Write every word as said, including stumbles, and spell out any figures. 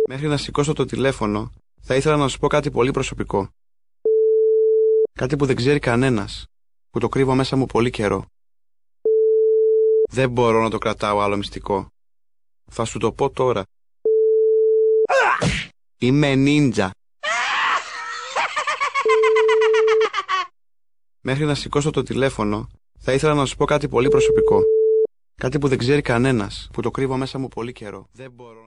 Μέχρι να σηκώσω το τηλέφωνο, θα ήθελα να σου πω κάτι πολύ προσωπικό. Κάτι που δεν ξέρει κανένας, που το κρύβω μέσα μου πολύ καιρό. Δεν μπορώ να το κρατάω άλλο μυστικό. Θα σου το πω τώρα. Είμαι νίντζα. Μέχρι να σηκώσω το τηλέφωνο, θα ήθελα να σου πω κάτι πολύ προσωπικό. Κάτι που δεν ξέρει κανένας, που το κρύβω μέσα μου πολύ καιρό. Δεν μπορώ